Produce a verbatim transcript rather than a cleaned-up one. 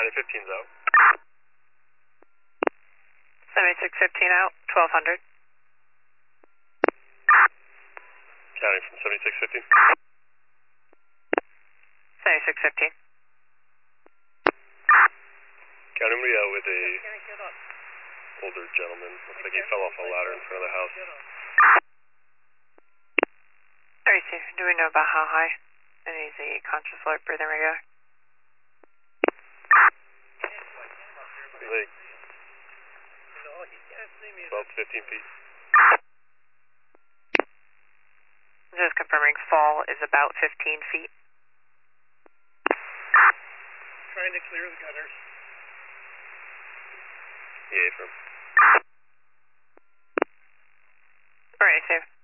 County fifteen's out. seventy-six fifteen out, twelve hundred. County from seventy-six fifteen. seventy-six fifteen. County, I'm gonna be out with a older gentleman. Looks like he fell off a ladder in front of the house. thirty-two, do we know about how high? And he's a conscious alert, breathing regular. Like twelve to fifteen feet. Just confirming fall is about fifteen feet. Trying to clear the gutters. Yeah, from. Alright, so